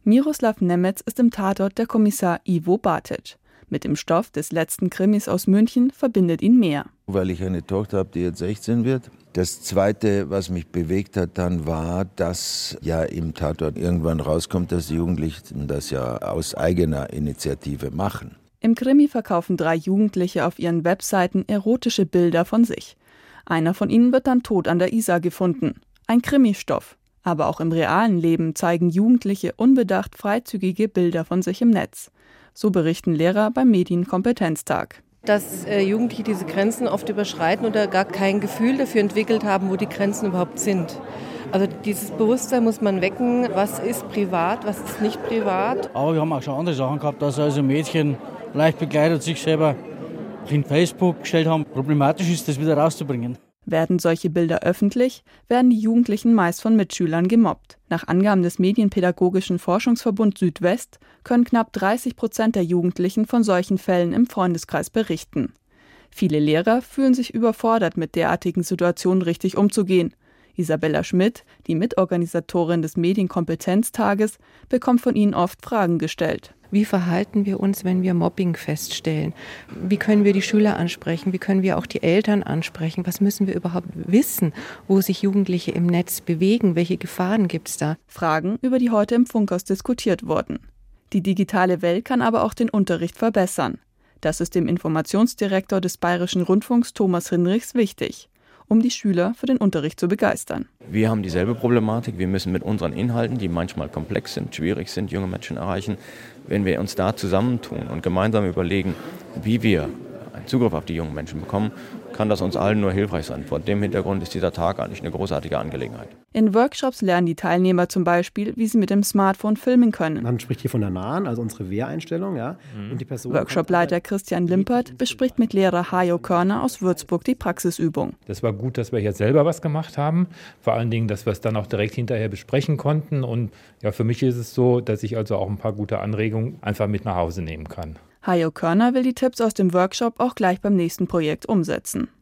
Miroslav Nemetz ist im Tatort der Kommissar Ivo Batic. Mit dem Stoff des letzten Krimis aus München verbindet ihn mehr. Weil ich eine Tochter habe, die jetzt 16 wird. Das Zweite, was mich bewegt hat dann, war, dass ja im Tatort irgendwann rauskommt, dass die Jugendlichen das ja aus eigener Initiative machen. Im Krimi verkaufen 3 Jugendliche auf ihren Webseiten erotische Bilder von sich. Einer von ihnen wird dann tot an der Isar gefunden. Ein Krimistoff. Aber auch im realen Leben zeigen Jugendliche unbedacht freizügige Bilder von sich im Netz. So berichten Lehrer beim Medienkompetenztag. Dass Jugendliche diese Grenzen oft überschreiten oder gar kein Gefühl dafür entwickelt haben, wo die Grenzen überhaupt sind. Also dieses Bewusstsein muss man wecken, was ist privat, was ist nicht privat. Aber wir haben auch schon andere Sachen gehabt, dass also Mädchen leicht begleitet sich selber in Facebook gestellt haben. Problematisch ist, das wieder rauszubringen. Werden solche Bilder öffentlich, werden die Jugendlichen meist von Mitschülern gemobbt. Nach Angaben des Medienpädagogischen Forschungsverbund Südwest können knapp 30% der Jugendlichen von solchen Fällen im Freundeskreis berichten. Viele Lehrer fühlen sich überfordert, mit derartigen Situationen richtig umzugehen. Isabella Schmidt, die Mitorganisatorin des Medienkompetenztages, bekommt von ihnen oft Fragen gestellt. Wie verhalten wir uns, wenn wir Mobbing feststellen? Wie können wir die Schüler ansprechen? Wie können wir auch die Eltern ansprechen? Was müssen wir überhaupt wissen, wo sich Jugendliche im Netz bewegen? Welche Gefahren gibt es da? Fragen, über die heute im Funkhaus diskutiert wurden. Die digitale Welt kann aber auch den Unterricht verbessern. Das ist dem Informationsdirektor des Bayerischen Rundfunks Thomas Hinrichs wichtig, um die Schüler für den Unterricht zu begeistern. Wir haben dieselbe Problematik. Wir müssen mit unseren Inhalten, die manchmal komplex sind, schwierig sind, junge Menschen erreichen. Wenn wir uns da zusammentun und gemeinsam überlegen, wie wir einen Zugriff auf die jungen Menschen bekommen, kann das uns allen nur hilfreich sein. Vor dem Hintergrund ist dieser Tag eigentlich eine großartige Angelegenheit. In Workshops lernen die Teilnehmer zum Beispiel, wie sie mit dem Smartphone filmen können. Man spricht hier von der nahen, also unsere Wehreinstellung. Ja. Und die Person Workshopleiter Christian Limpert bespricht mit Lehrer Hajo Körner aus Würzburg die Praxisübung. Das war gut, dass wir jetzt selber was gemacht haben. Vor allen Dingen, dass wir es dann auch direkt hinterher besprechen konnten. Und ja, für mich ist es so, dass ich also auch ein paar gute Anregungen einfach mit nach Hause nehmen kann. Hajo Körner will die Tipps aus dem Workshop auch gleich beim nächsten Projekt umsetzen.